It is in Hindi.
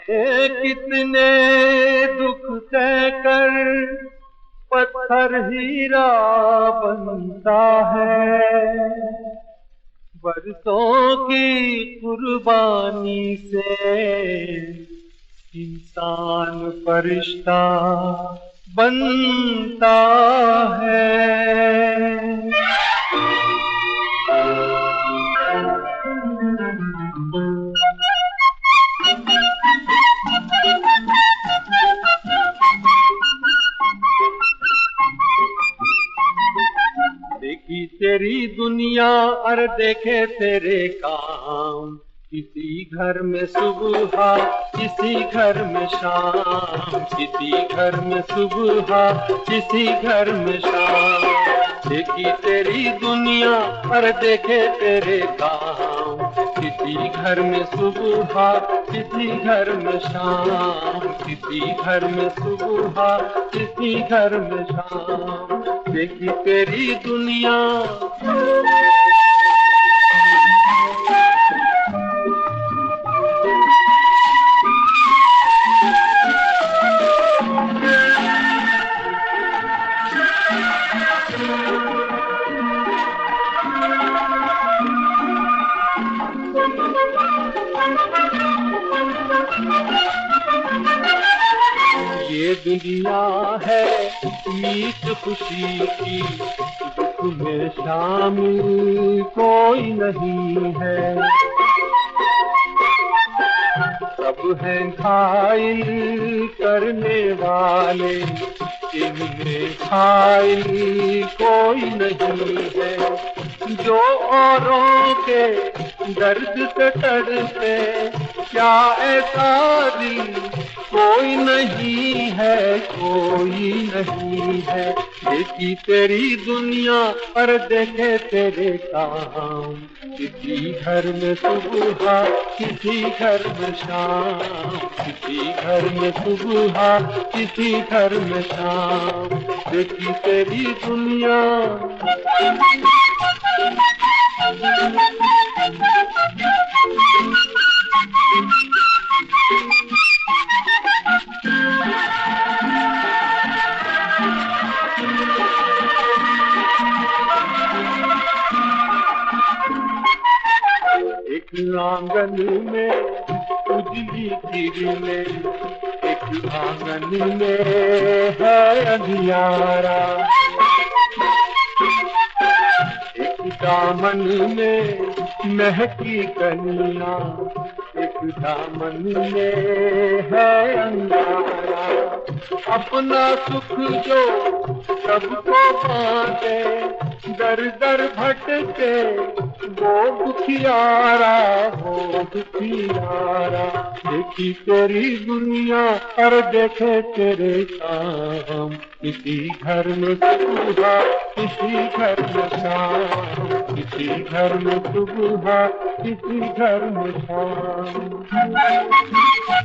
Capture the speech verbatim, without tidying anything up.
ये कितने दुख सहकर पत्थर हीरा बनता है, बरसों की कुर्बानी से इंसान फरिश्ता बनता है। देखी तेरी दुनिया और देखे तेरे काम, किसी घर में सुबह किसी घर में शाम, किसी घर में सुबह किसी घर में शाम। देखी तेरी दुनिया और देखे तेरे काम, किसी घर में सुबह किसी घर में शाम, किसी घर में सुबह किसी घर में शाम। देखी तेरी दुनिया ये दुनिया है मीत खुशी की, दुख में शामिल कोई नहीं है। सब हैं घायल करने वाले, इनमें घायल कोई नहीं है। जो औरों के दर्द से डरते, क्या ऐसा दिल कोई नहीं है, कोई नहीं है। देखी तेरी दुनिया और देखे तेरे काम, किसी घर में सुबह किसी घर में शाम, किसी घर में सुबह किसी घर में शाम। देखी तेरी दुनिया एक आंगन में उजली किरणें, एक आंगन में है अंधियारा, एक दामन में महकी कलियां, एक दामन में है अंगारा। अपना सुख जो सबको बांटे, दर दर भटके वो दुखियारा, वो दुखियारा। देखी तेरी दुनिया और देखे तेरे काम, किसी घर में सुबह किसी घर में शाम, किसी घर में सुबह किसी घर में शाम।